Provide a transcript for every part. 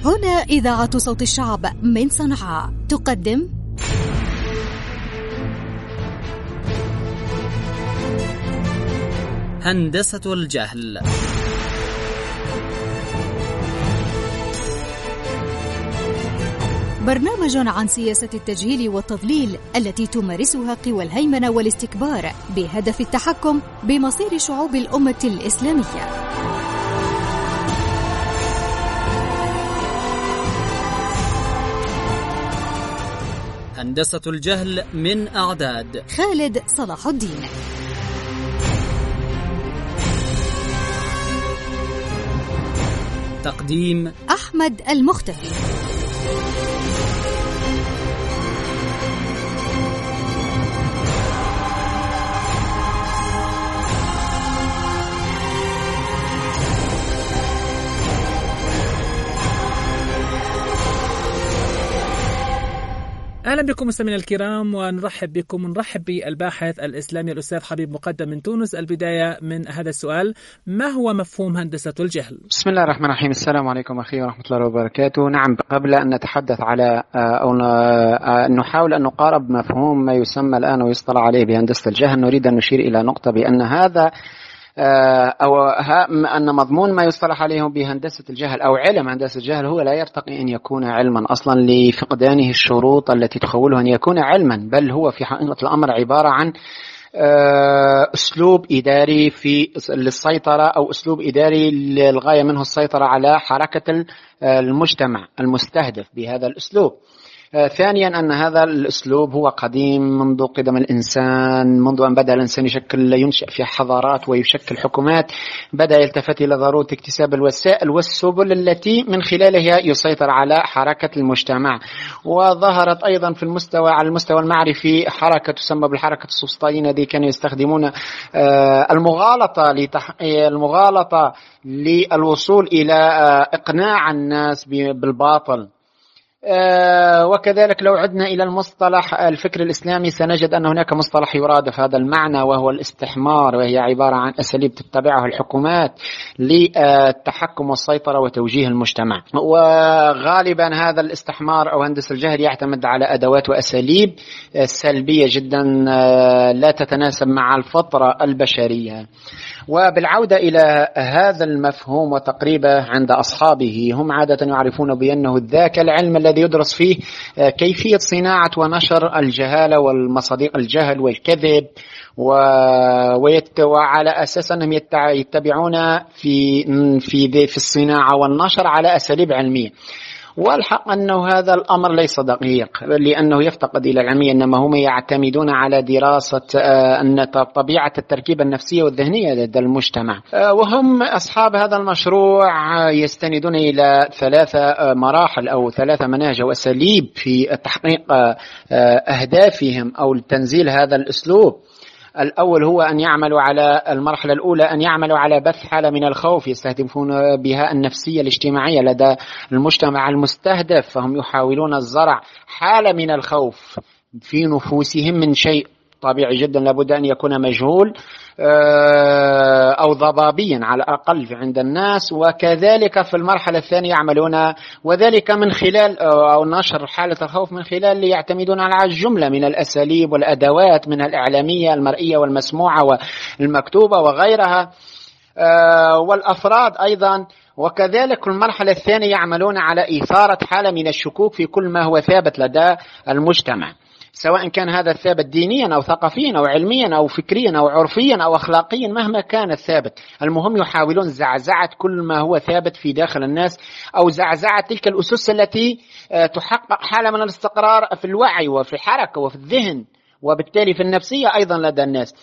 هنا إذاعة صوت الشعب من صنعاء تقدم هندسة الجهل. برنامج عن سياسة التجهيل والتضليل التي تمارسها قوى الهيمنة والاستكبار بهدف التحكم بمصير شعوب الأمة الإسلامية. هندسة الجهل من أعداد خالد صلاح الدين. تقديم أحمد المختفي. أهلا بكم مستمعينا الكرام، ونرحب بكم ونرحب بالباحث الإسلامي الأستاذ حبيب مقدم من تونس. البداية من هذا السؤال: ما هو مفهوم هندسة الجهل؟ بسم الله الرحمن الرحيم. السلام عليكم أخي ورحمة الله وبركاته. نعم، قبل أن نتحدث على أو نحاول أن نقارب مفهوم ما يسمى الآن ويصطلح عليه بهندسة الجهل، نريد أن نشير إلى نقطة بأن هذا أن مضمون ما يصطلح عليه بهندسة الجهل أو علم هندسة الجهل هو لا يرتقي أن يكون علما أصلا لفقدانه الشروط التي تخوله أن يكون علما، بل هو في حقيقة الأمر عبارة عن أسلوب إداري للسيطرة أو أسلوب إداري للغاية منه السيطرة على حركة المجتمع المستهدف بهذا الأسلوب. ثانيا أن هذا الأسلوب هو قديم منذ قدم الإنسان، منذ أن بدأ الإنسان ينشأ في حضارات ويشكل حكومات، بدأ يلتفت إلى ضرورة اكتساب الوسائل والسبل التي من خلالها يسيطر على حركة المجتمع. وظهرت أيضا في على المستوى المعرفي حركة تسمى بالحركة السوسطائية، الذي كانوا يستخدمون المغالطة للوصول إلى إقناع الناس بالباطل. وكذلك لو عدنا إلى المصطلح الفكر الإسلامي سنجد أن هناك مصطلح يرادف هذا المعنى، وهو الاستحمار، وهي عبارة عن أساليب تتبعها الحكومات للتحكم والسيطرة وتوجيه المجتمع. وغالبا هذا الاستحمار أو هندسة الجهل يعتمد على أدوات وأساليب سلبية جدا لا تتناسب مع الفطرة البشرية. وبالعودة إلى هذا المفهوم وتقريبه عند أصحابه، هم عادة يعرفون بأنه ذاك العلم الذي يدرس فيه كيفية صناعة ونشر الجهالة والمصادق الجهل والكذب، وعلى أساس أنهم يتبعون في الصناعة والنشر على أساليب علمية. والحق أنه هذا الأمر ليس دقيق، لأنه يفتقد إلى العلمية، إنما هم يعتمدون على دراسة أن طبيعة التركيبة النفسية والذهنية لدى المجتمع. وهم أصحاب هذا المشروع يستندون إلى 3 مراحل أو 3 مناهج أو أساليب في تحقيق أهدافهم أو تنزيل هذا الأسلوب. الأول هو أن يعملوا على المرحلة الأولى، أن يعملوا على بث حالة من الخوف يستهدفون بها النفسية الاجتماعية لدى المجتمع المستهدف، فهم يحاولون الزرع حالة من الخوف في نفوسهم من شيء طبيعي جدا لابد أن يكون مجهول أو ضبابيا على الأقل عند الناس. وكذلك في المرحلة الثانية يعملون وذلك من خلال أو نشر حالة الخوف من خلال يعتمدون على جملة من الأساليب والأدوات من الإعلامية المرئية والمسموعة والمكتوبة وغيرها والأفراد أيضا. وكذلك المرحلة الثانية يعملون على إثارة حالة من الشكوك في كل ما هو ثابت لدى المجتمع، سواء كان هذا الثابت دينيا أو ثقافيا أو علميا أو فكريا أو عرفيا أو أخلاقيا، مهما كان الثابت. المهم يحاولون زعزعة كل ما هو ثابت في داخل الناس، أو زعزعة تلك الأسس التي تحقق حالة من الاستقرار في الوعي وفي الحركة وفي الذهن، وبالتالي في النفسية أيضا لدى الناس.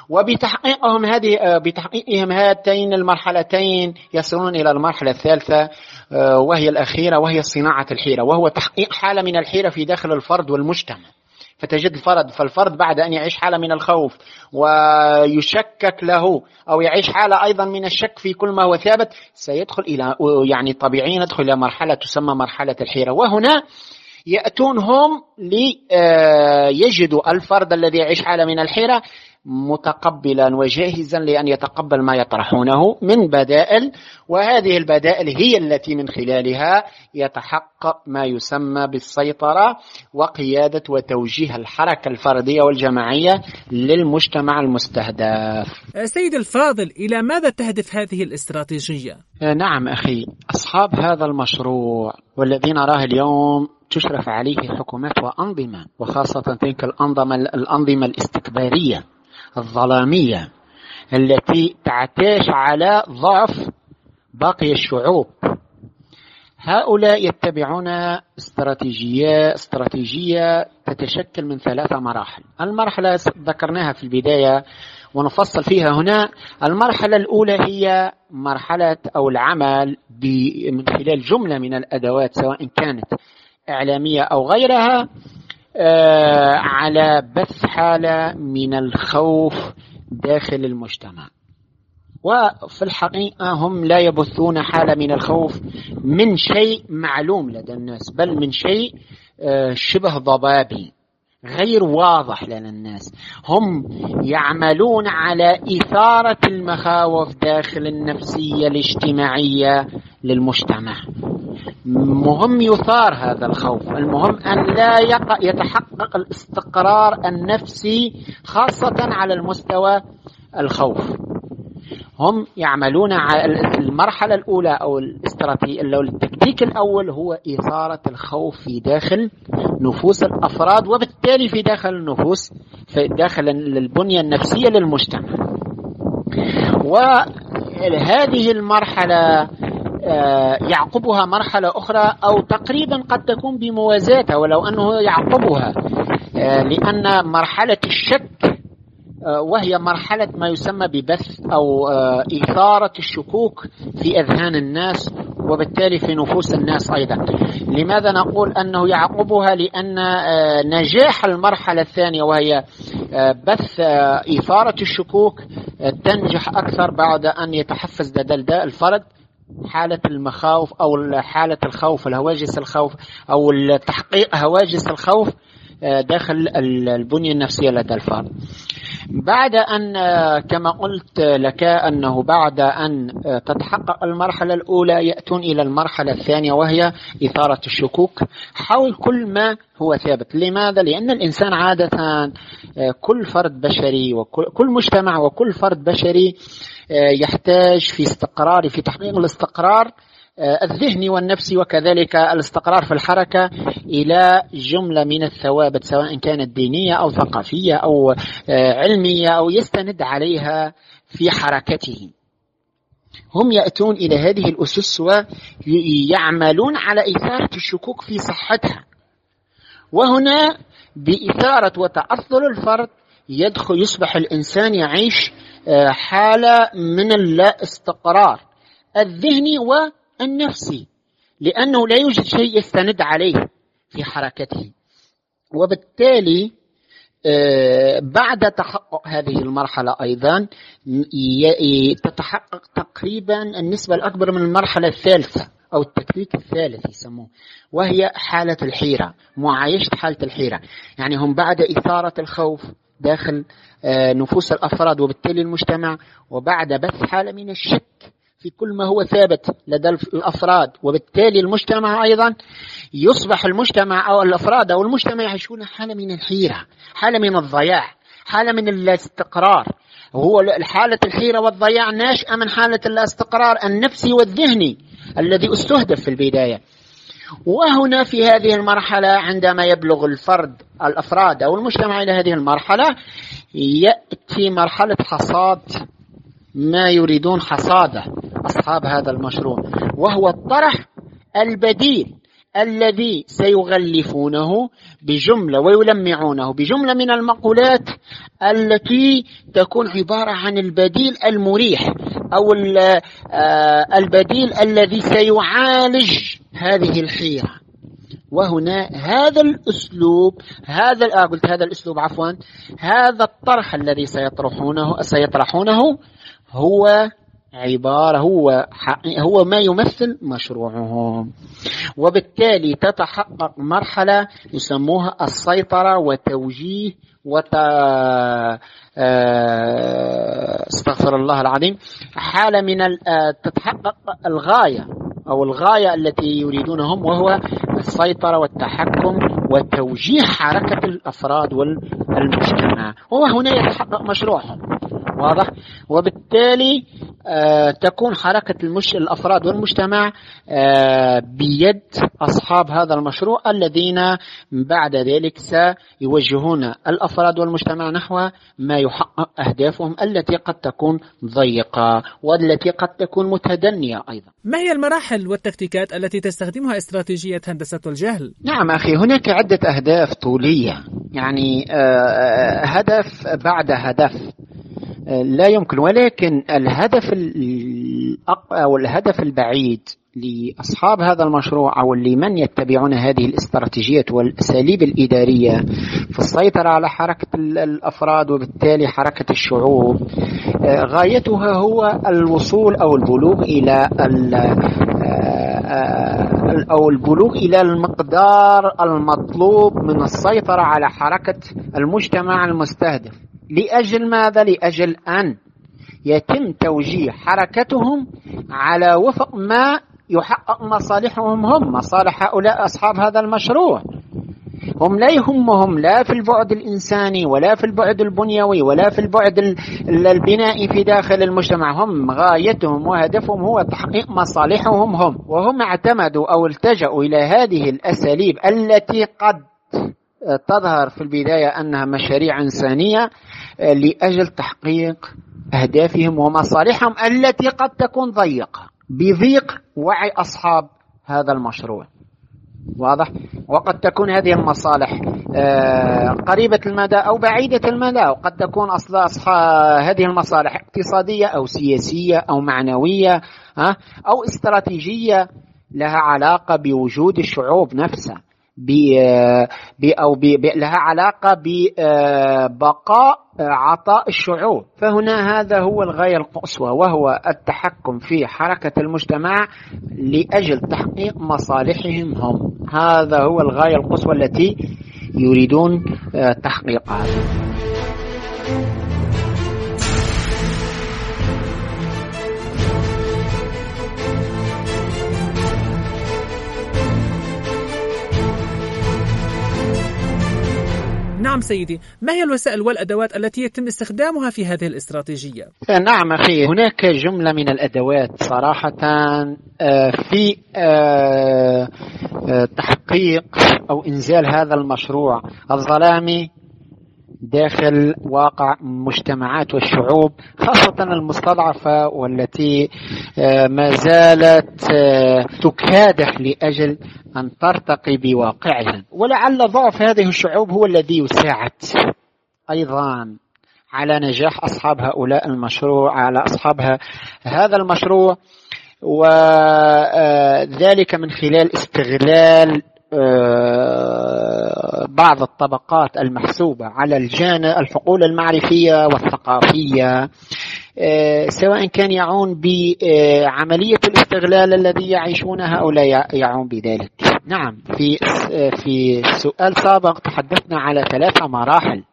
بتحقيقهم هاتين المرحلتين يصلون إلى المرحلة الثالثة وهي الأخيرة، وهي صناعة الحيرة، وهو تحقيق حالة من الحيرة في داخل الفرد والمجتمع. فتجد فالفرد بعد أن يعيش حالة من الخوف ويشكك له أو يعيش حالة أيضا من الشك في كل ما هو ثابت، سيدخل إلى طبيعيا يدخل إلى مرحلة تسمى مرحلة الحيرة. وهنا يأتون هم ليجدوا الفرد الذي يعيش حالة من الحيرة متقبلا وجاهزا لأن يتقبل ما يطرحونه من بدائل، وهذه البدائل هي التي من خلالها يتحقق ما يسمى بالسيطرة وقيادة وتوجيه الحركة الفردية والجماعية للمجتمع المستهدف. سيد الفاضل، إلى ماذا تهدف هذه الاستراتيجية؟ نعم أخي، أصحاب هذا المشروع والذين نراه اليوم تشرف عليه حكومات وأنظمة، وخاصة تلك الأنظمة الاستكبارية الظلامية التي تعتاش على ضعف باقي الشعوب. هؤلاء يتبعون استراتيجية تتشكل من 3 مراحل. المرحلة ذكرناها في البداية ونفصل فيها هنا. المرحلة الأولى هي مرحلة أو العمل من خلال جملة من الأدوات سواء كانت إعلامية أو غيرها على بث حالة من الخوف داخل المجتمع. وفي الحقيقة هم لا يبثون حالة من الخوف من شيء معلوم لدى الناس، بل من شيء شبه ضبابي غير واضح لدى الناس. هم يعملون على إثارة المخاوف داخل النفسية الاجتماعية للمجتمع. مهم يثار هذا الخوف، المهم أن لا يتحقق الاستقرار النفسي خاصة على المستوى الخوف. هم يعملون على المرحلة الأولى أو التكتيك الأول هو إثارة الخوف في داخل نفوس الأفراد، وبالتالي في داخل النفوس في داخل البنية النفسية للمجتمع. وهذه المرحلة يعقبها مرحلة أخرى أو تقريبا قد تكون بموازاتها ولو أنه يعقبها، لأن مرحلة الشك وهي مرحلة ما يسمى ببث أو إثارة الشكوك في أذهان الناس وبالتالي في نفوس الناس أيضا. لماذا نقول أنه يعقبها؟ لأن نجاح المرحلة الثانية وهي بث إثارة الشكوك تنجح أكثر بعد أن يتحفز لدى الفرد حالة المخاوف أو حالة الخوف، الهواجس الخوف أو تحقيق هواجس الخوف داخل البنية النفسية لدى الفرد. بعد أن كما قلت لك أنه بعد أن تتحقق المرحلة الأولى يأتون إلى المرحلة الثانية وهي إثارة الشكوك حول كل ما هو ثابت. لماذا؟ لأن الإنسان عادة كل فرد بشري وكل مجتمع وكل فرد بشري يحتاج في تحقيق الاستقرار الذهني والنفسي وكذلك الاستقرار في الحركة إلى جملة من الثوابت سواء كانت دينية أو ثقافية أو علمية أو يستند عليها في حركته. هم يأتون إلى هذه الأسس ويعملون على إثارة الشكوك في صحتها، وهنا بإثارة وتأثر الفرد يصبح الإنسان يعيش حالة من اللا استقرار الذهني والنفسي، لأنه لا يوجد شيء يستند عليه في حركته. وبالتالي بعد تحقق هذه المرحلة أيضا تتحقق تقريبا النسبة الأكبر من المرحلة الثالثة أو التكتيك الثالث يسموه، وهي حالة الحيرة، معايشة حالة الحيرة. يعني هم بعد إثارة الخوف داخل نفوس الأفراد وبالتالي المجتمع، وبعد بث حالة من الشك في كل ما هو ثابت لدى الأفراد وبالتالي المجتمع أيضا، يصبح المجتمع أو الأفراد أو المجتمع يعيشون حالة من الحيرة، حالة من الضياع، حالة من الاستقرار. وهو حالة الحيرة والضياع ناشئة من حالة الاستقرار النفسي والذهني الذي استهدف في البداية. وهنا في هذه المرحلة عندما يبلغ الأفراد أو المجتمع إلى هذه المرحلة يأتي مرحلة حصاد ما يريدون حصاده أصحاب هذا المشروع، وهو الطرح البديل الذي سيغلفونه بجملة ويلمعونه بجملة من المقولات التي تكون عبارة عن البديل المريح أو البديل الذي سيعالج هذه الحيرة. وهنا هذا الأسلوب هذا الطرح الذي سيطرحونه هو عبارة هو ما يمثل مشروعهم، وبالتالي تتحقق مرحلة يسموها السيطرة وتوجيه استغفر الله العظيم، حالة من تتحقق الغاية أو الغاية التي يريدونهم، وهو السيطرة والتحكم وتوجيه حركة الأفراد والمجتمع، وهنا يتحقق مشروعهم. واضح؟ وبالتالي تكون حركة الأفراد والمجتمع بيد أصحاب هذا المشروع، الذين بعد ذلك سيوجهون الأفراد والمجتمع نحو ما يحقق أهدافهم التي قد تكون ضيقة والتي قد تكون متدنية أيضا. ما هي المراحل والتكتيكات التي تستخدمها استراتيجية هندسة الجهل؟ نعم أخي، هناك عدة أهداف طولية، يعني هدف بعد هدف لا يمكن، ولكن الهدف البعيد لأصحاب هذا المشروع أو لمن يتبعون هذه الاستراتيجيات والأساليب الإدارية في السيطرة على حركة الأفراد وبالتالي حركة الشعوب، غايتها هو الوصول أو البلوغ إلى المقدار المطلوب من السيطرة على حركة المجتمع المستهدف. لأجل ماذا؟ لأجل أن يتم توجيه حركتهم على وفق ما يحقق مصالحهم هم، مصالح هؤلاء أصحاب هذا المشروع. هم لا يهمهم لا في البعد الإنساني ولا في البعد البنيوي ولا في البعد البنائي في داخل المجتمع، هم غايتهم وهدفهم هو تحقيق مصالحهم هم، وهم اعتمدوا أو التجأوا إلى هذه الأساليب التي قد تظهر في البداية أنها مشاريع إنسانية لأجل تحقيق أهدافهم ومصالحهم التي قد تكون ضيقة بضيق وعي أصحاب هذا المشروع. واضح؟ وقد تكون هذه المصالح قريبة المدى أو بعيدة المدى، وقد تكون هذه المصالح اقتصادية أو سياسية أو معنوية أو استراتيجية لها علاقة بوجود الشعوب نفسها، لها علاقة ببقاء عطاء الشعوب. فهنا هذا هو الغاية القصوى، وهو التحكم في حركة المجتمع لأجل تحقيق مصالحهم هم. هذا هو الغاية القصوى التي يريدون تحقيقها. نعم سيدي، ما هي الوسائل والأدوات التي يتم استخدامها في هذه الاستراتيجية؟ نعم أخي، هناك جملة من الأدوات صراحة في تحقيق أو إنزال هذا المشروع الظلامي داخل واقع مجتمعات والشعوب، خاصة المستضعفة والتي ما زالت تكادح لأجل أن ترتقي بواقعها. ولعل ضعف هذه الشعوب هو الذي يساعد أيضا على نجاح أصحاب هؤلاء المشروع، على أصحاب هذا المشروع، وذلك من خلال استغلال بعض الطبقات المحسوبة على الحقول المعرفية والثقافية، سواء كان يعون بعملية الاستغلال الذي يعيشون هؤلاء يعون بذلك. نعم، في سؤال سابق تحدثنا على 3 مراحل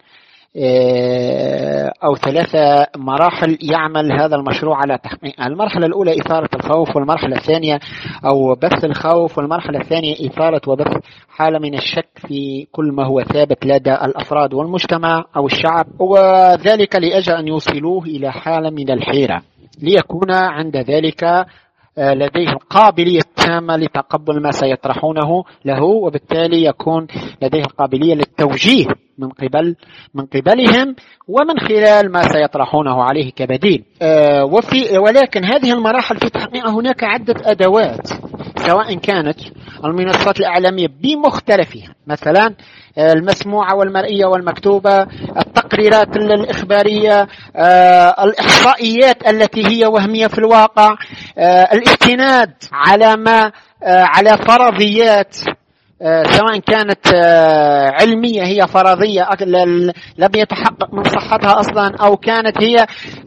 أو 3 مراحل يعمل هذا المشروع على تحقيقها. المرحلة الأولى إثارة الخوف، والمرحلة الثانية أو بث الخوف، والمرحلة الثانية إثارة وبث حالة من الشك في كل ما هو ثابت لدى الأفراد والمجتمع أو الشعب، وذلك لأجل أن يوصلوه إلى حالة من الحيرة، ليكون عند ذلك لديه القابلية التامة لتقبل ما سيطرحونه له، وبالتالي يكون لديه القابلية للتوجيه من قبلهم ومن خلال ما سيطرحونه عليه كبديل. ولكن هذه المراحل في تحقيقها هناك عدة أدوات، سواء كانت المنصات الإعلامية بمختلفها، مثلا المسموعة والمرئية والمكتوبة، التقريرات الإخبارية، الإحصائيات التي هي وهمية في الواقع، الاستناد على فرضيات سواء كانت علمية هي فرضية لم يتحقق من صحتها أصلا، أو كانت هي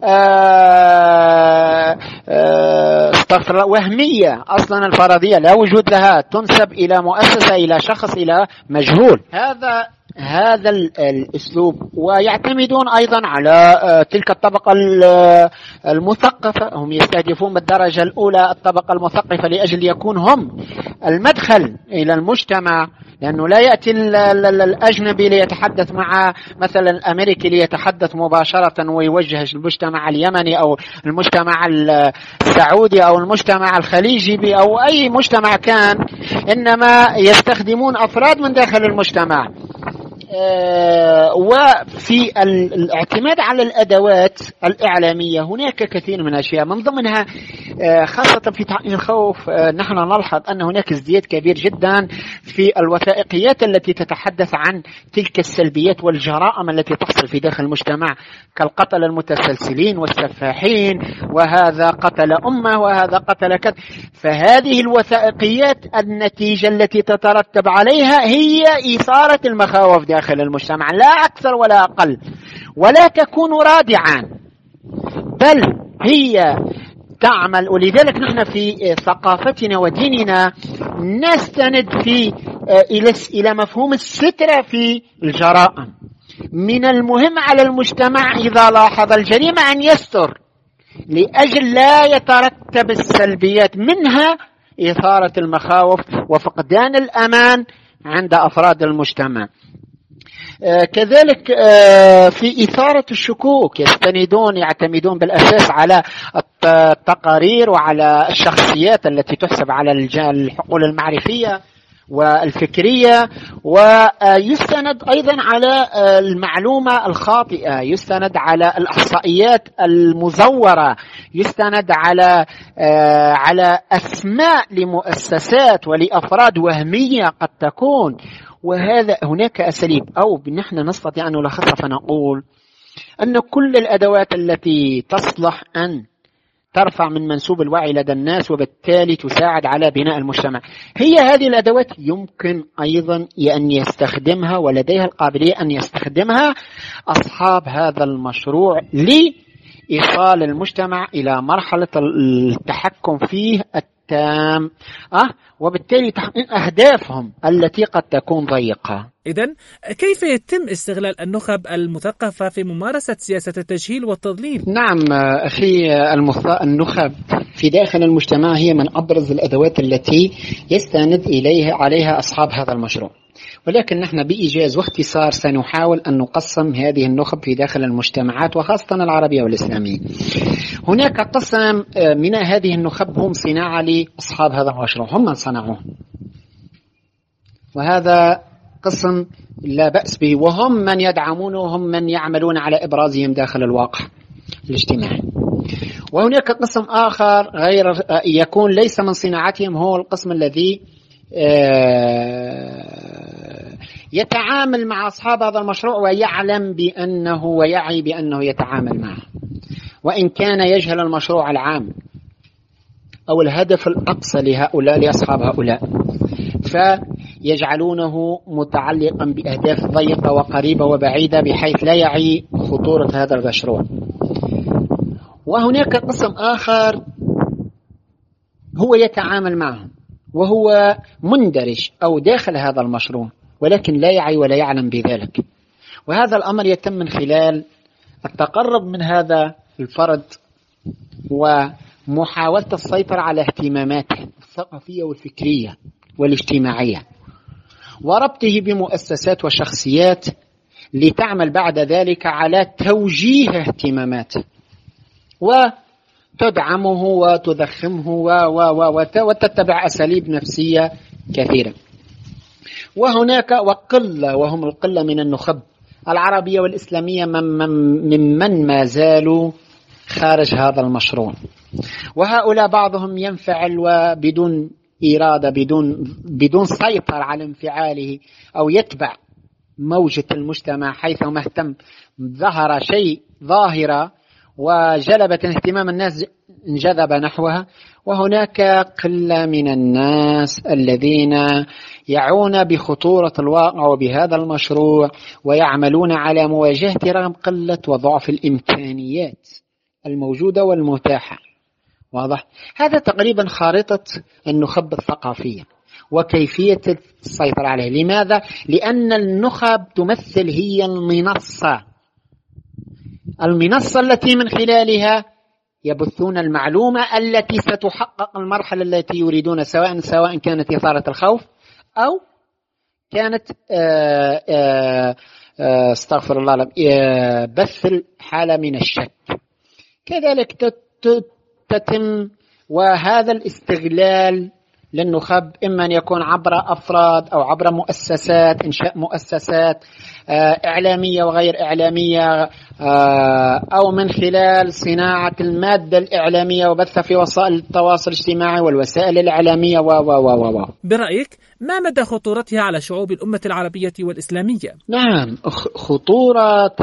وهمية أصلا. الفرضية لا وجود لها، تنسب إلى مؤسسة، إلى شخص، إلى مجهول. هذا الأسلوب. ويعتمدون أيضا على تلك الطبقة المثقفة، هم يستهدفون بالدرجة الأولى الطبقة المثقفة لأجل يكون هم المدخل إلى المجتمع، لأنه لا يأتي الأجنبي ليتحدث مع مثلا الأمريكي ليتحدث مباشرة ويوجه المجتمع اليمني أو المجتمع السعودي أو المجتمع الخليجي أو أي مجتمع كان، إنما يستخدمون أفراد من داخل المجتمع. وفي الاعتماد على الأدوات الإعلامية هناك كثير من الأشياء، من ضمنها خاصة في تعيين الخوف. نحن نلحظ أن هناك ازدياد كبير جدا في الوثائقيات التي تتحدث عن تلك السلبيات والجرائم التي تحصل في داخل المجتمع، كالقتل المتسلسلين والسفاحين، وهذا قتل أمه وهذا قتل كذا. فهذه الوثائقيات النتيجة التي تترتب عليها هي إثارة المخاوف داخل المجتمع، لا أكثر ولا أقل، ولا تكون رادعا، بل هي تعمل. ولذلك نحن في ثقافتنا وديننا نستند إلى مفهوم الستر في الجرائم. من المهم على المجتمع إذا لاحظ الجريمة أن يستر، لأجل لا يترتب السلبيات منها إثارة المخاوف وفقدان الأمان عند أفراد المجتمع. كذلك في إثارة الشكوك يعتمدون بالأساس على التقارير وعلى الشخصيات التي تحسب على الحقول المعرفية والفكرية، ويستند أيضا على المعلومة الخاطئة، يستند على الإحصائيات المزورة، يستند على أسماء لمؤسسات ولأفراد وهمية قد تكون. وهذا هناك أساليب، أو نحن نستطيع أن نلخصها فنقول أن كل الأدوات التي تصلح أن ترفع من منسوب الوعي لدى الناس وبالتالي تساعد على بناء المجتمع، هي هذه الأدوات يمكن أيضا أن يستخدمها ولديها القابلية أن يستخدمها أصحاب هذا المشروع لإيصال المجتمع إلى مرحلة التحكم فيه التام، وبالتالي تحقيق أهدافهم التي قد تكون ضيقة. إذن كيف يتم استغلال النخب المثقفة في ممارسة سياسة التجهيل والتضليل؟ نعم أخي، النخب في داخل المجتمع هي من أبرز الأدوات التي يستند عليها أصحاب هذا المشروع، ولكن نحن بإيجاز واختصار سنحاول أن نقسم هذه النخب في داخل المجتمعات وخاصة العربية والإسلامية. هناك قسم من هذه النخب هم صناعة لأصحاب هذا المشروع، هم من صنعوه، وهذا قسم لا بأس به، وهم من يدعمونه وهم من يعملون على إبرازهم داخل الواقع الاجتماعي. وهناك قسم آخر غير يكون ليس من صناعتهم، هو القسم الذي يتعامل مع أصحاب هذا المشروع ويعلم بأنه ويعي بأنه يتعامل معه، وإن كان يجهل المشروع العام أو الهدف الأقصى لأصحاب هؤلاء، فيجعلونه متعلقا بأهداف ضيقة وقريبة وبعيدة بحيث لا يعي خطورة هذا المشروع. وهناك قسم آخر هو يتعامل معهم وهو مندرج أو داخل هذا المشروع ولكن لا يعي ولا يعلم بذلك، وهذا الأمر يتم من خلال التقرب من هذا الفرد ومحاولة السيطرة على اهتماماته الثقافية والفكرية والاجتماعية، وربطه بمؤسسات وشخصيات لتعمل بعد ذلك على توجيه اهتماماته وتدعمه وتضخمه وتتبع أساليب نفسية كثيرة. وهناك وهم القلة من النخب العربية والإسلامية ممن ما زالوا خارج هذا المشروع، وهؤلاء بعضهم ينفعل وبدون إرادة بدون سيطرة على انفعاله أو يتبع موجة المجتمع حيث مهتم ظهر شيء ظاهرة وجلبت اهتمام الناس انجذب نحوها، وهناك قلة من الناس الذين يعون بخطورة الواقع وبهذا المشروع ويعملون على مواجهته رغم قلة وضعف الإمكانيات الموجودة والمتاحة. واضح؟ هذا تقريبا خارطة النخب الثقافية وكيفية السيطرة عليه. لماذا؟ لأن النخب تمثل هي المنصة التي من خلالها يبثون المعلومة التي ستحقق المرحلة التي يريدون، سواء كانت إثارة الخوف أو كانت استغفر الله بث الحالة من الشك. كذلك تتم، وهذا الاستغلال للنخب إما أن يكون عبر أفراد أو عبر مؤسسات، إنشاء مؤسسات إعلامية وغير إعلامية، أو من خلال صناعة المادة الإعلامية وبثها في وسائل التواصل الاجتماعي والوسائل الإعلامية برأيك ما مدى خطورتها على شعوب الأمة العربية والإسلامية؟ نعم، خطورة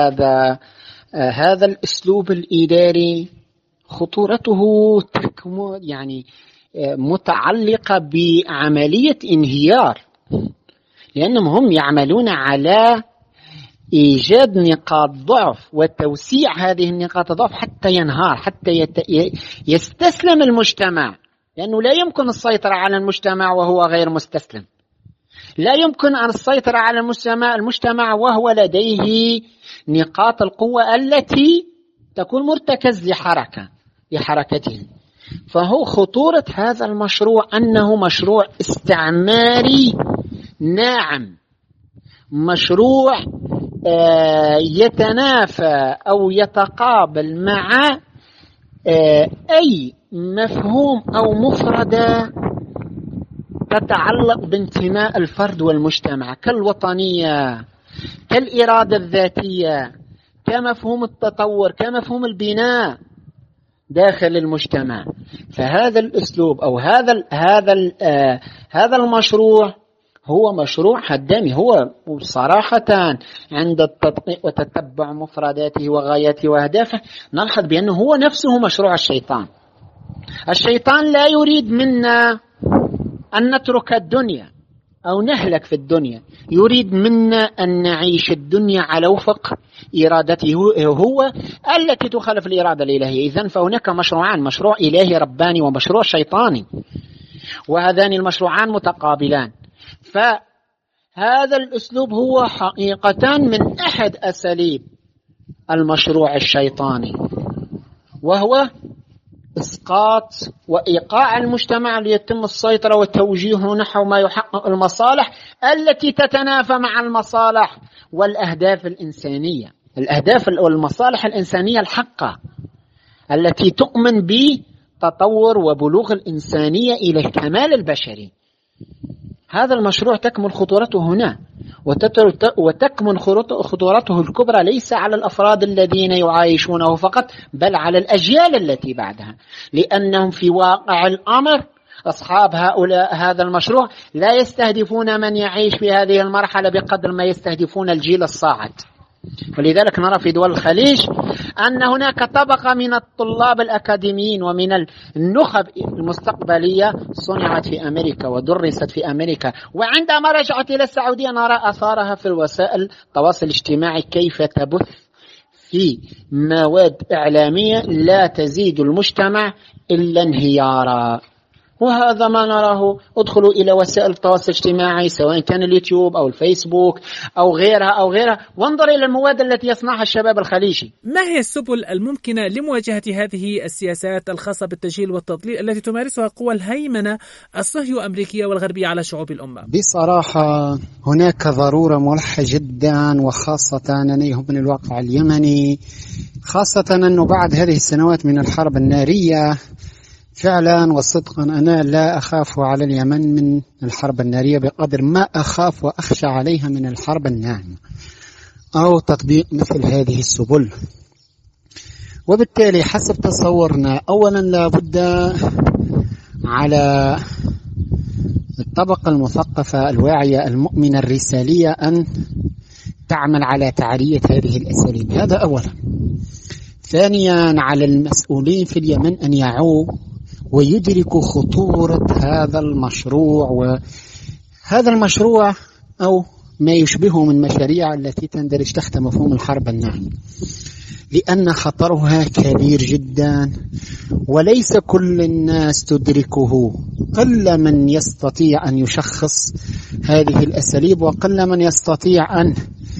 هذا الأسلوب الإداري خطورته يعني متعلقة بعملية انهيار، لأنهم هم يعملون على إيجاد نقاط ضعف وتوسيع هذه النقاط الضعف حتى ينهار، حتى يستسلم المجتمع، لأنه لا يمكن السيطرة على المجتمع وهو غير مستسلم. لا يمكن أن السيطرة على المجتمع وهو لديه نقاط القوة التي تكون مرتكز لحركته. فهو خطورة هذا المشروع أنه مشروع استعماري ناعم، مشروع يتنافى أو يتقابل مع أي مفهوم أو مفردة تتعلق بانتماء الفرد والمجتمع، كالوطنية، كالإرادة الذاتية، كمفهوم التطور، كمفهوم البناء داخل المجتمع. فهذا الأسلوب أو هذا المشروع هو مشروع هدامي. هو صراحة عند التدقيق وتتبع مفرداته وغاياته وأهدافه نلحظ بأنه هو نفسه مشروع الشيطان. الشيطان لا يريد منا أن نترك الدنيا أو نهلك في الدنيا، يريد منا أن نعيش الدنيا على وفق إرادته هو التي تخالف الإرادة الإلهية. إذن فهناك مشروعان، مشروع إلهي رباني ومشروع شيطاني، وهذان المشروعان متقابلان. فهذا الأسلوب هو حقيقة من أحد أساليب المشروع الشيطاني، وهو إسقاط وإيقاع المجتمع ليتم السيطرة وتوجيهه نحو ما يحقق المصالح التي تتنافى مع المصالح والأهداف الإنسانية، الأهداف والمصالح الإنسانية الحقة التي تؤمن بتطور وبلوغ الإنسانية إلى الكمال البشري. هذا المشروع تكمن خطورته هنا، وتكمن خطورته الكبرى ليس على الأفراد الذين يعايشونه فقط، بل على الأجيال التي بعدها، لأنهم في واقع الأمر أصحاب هذا المشروع لا يستهدفون من يعيش في هذه المرحلة بقدر ما يستهدفون الجيل الصاعد. ولذلك نرى في دول الخليج أن هناك طبقة من الطلاب الأكاديميين ومن النخب المستقبلية صنعت في أمريكا ودرست في أمريكا، وعندما رجعت إلى السعودية نرى أثارها في الوسائل التواصل الاجتماعي، كيف تبث في مواد إعلامية لا تزيد المجتمع إلا انهيارا. وهذا ما نراه. ادخلوا إلى وسائل التواصل الاجتماعي سواء كان اليوتيوب أو الفيسبوك أو غيرها وانظر إلى المواد التي يصنعها الشباب الخليجي. ما هي السبل الممكنة لمواجهة هذه السياسات الخاصة بالتجهيل والتضليل التي تمارسها قوى الهيمنة الصهيو أمريكية والغربية على شعوب الأمة؟ بصراحة هناك ضرورة ملحة جدا، وخاصة أن يهمني الواقع اليمني، خاصة أنه بعد هذه السنوات من الحرب النارية فعلا وصدقا أنا لا أخاف على اليمن من الحرب النارية بقدر ما أخاف وأخشى عليها من الحرب الناعمة أو تطبيق مثل هذه السبل. وبالتالي حسب تصورنا أولا لابد على الطبقة المثقفة الواعية المؤمنة الرسالية أن تعمل على تعرية هذه الأساليب، هذا أولا. ثانيا على المسؤولين في اليمن أن يعوا ويدركوا خطورة هذا المشروع، وهذا المشروع أو ما يشبهه من مشاريع التي تندرج تحت مفهوم الحرب الناعمة، لأن خطرها كبير جدا وليس كل الناس تدركه. قل من يستطيع أن يشخص هذه الأساليب، وقل من يستطيع أن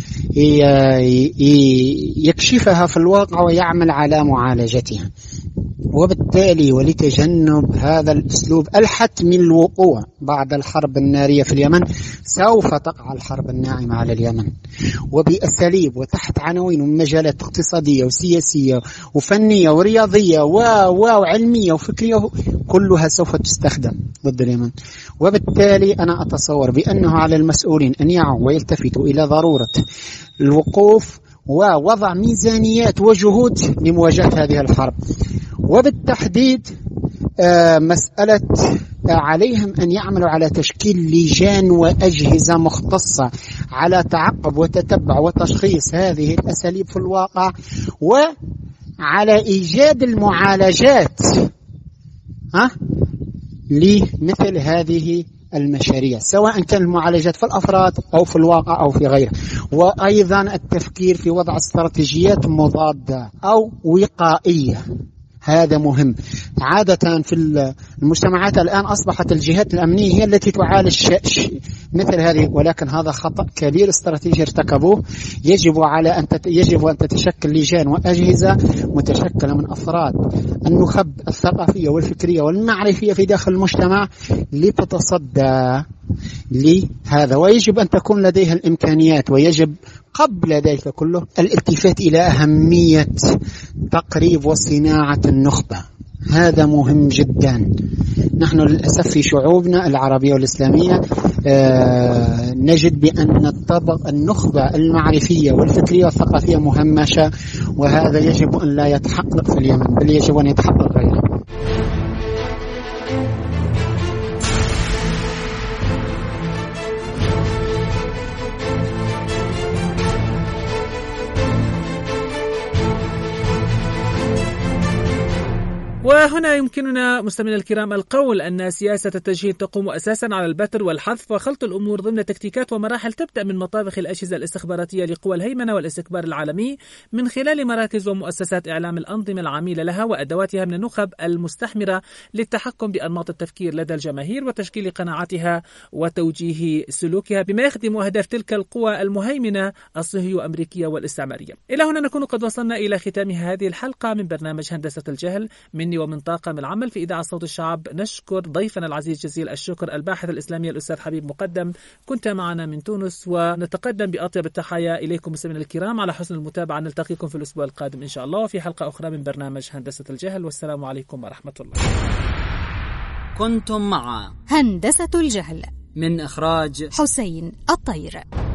يكشفها في الواقع ويعمل على معالجتها. وبالتالي ولتجنب هذا الأسلوب الحتمي الوقوع بعد الحرب النارية في اليمن، سوف تقع الحرب الناعمة على اليمن، وبأساليب وتحت عناوين ومجالات اقتصادية وسياسية وفنية ورياضية وعلمية وفكرية، كلها سوف تستخدم ضد اليمن. وبالتالي أنا أتصور بأنه على المسؤولين أن يعوا ويلتفتوا إلى ضرورة الوقوف ووضع ميزانيات وجهود لمواجهة هذه الحرب. وبالتحديد مسألة عليهم أن يعملوا على تشكيل لجان وأجهزة مختصة على تعقب وتتبع وتشخيص هذه الأساليب في الواقع، وعلى إيجاد المعالجات لمثل هذه المشاريع، سواء كان المعالجات في الأفراد أو في الواقع أو في غيره. وأيضا التفكير في وضع استراتيجيات مضادة أو وقائية، هذا مهم. عادة في المجتمعات الآن أصبحت الجهات الأمنية هي التي تعالج مثل هذه، ولكن هذا خطأ كبير استراتيجي ارتكبوه. يجب أن تتشكل لجان وأجهزة متشكلة من أفراد النخب الثقافية والفكرية والمعرفية في داخل المجتمع لتتصدى لهذا، ويجب أن تكون لديها الإمكانيات، ويجب قبل ذلك كله الالتفات إلى أهمية تقريب وصناعة النخبة. هذا مهم جدا. نحن للأسف في شعوبنا العربية والإسلامية نجد بأن النخبة المعرفية والفكرية والثقافية مهمشة، وهذا يجب أن لا يتحقق في اليمن، بل يجب أن يتحقق غيره. وهنا يمكننا مستمعينا الكرام القول أن سياسة التجهيز تقوم أساسا على البتر والحذف وخلط الأمور ضمن تكتيكات ومراحل تبدأ من مطابخ الأجهزة الاستخباراتية لقوى الهيمنة والاستكبار العالمي، من خلال مراكز ومؤسسات إعلام الأنظمة العميلة لها وأدواتها من النخب المستحمرة للتحكم بأنماط التفكير لدى الجماهير وتشكيل قناعاتها وتوجيه سلوكها بما يخدم أهداف تلك القوى المهيمنة الصهيونية الأمريكية والاستعمارية. إلى هنا نكون قد وصلنا إلى ختام هذه الحلقة من برنامج هندسة الجهل. مني ومن طاقم العمل في إذاعة صوت الشعب نشكر ضيفنا العزيز جزيل الشكر الباحث الإسلامي الأستاذ حبيب مقدم، كنت معنا من تونس، ونتقدم بأطيب التحايا إليكم مستمعينا الكرام على حسن المتابعة. نلتقيكم في الأسبوع القادم إن شاء الله في حلقة أخرى من برنامج هندسة الجهل، والسلام عليكم ورحمة الله. كنتم مع هندسة الجهل من إخراج حسين الطير.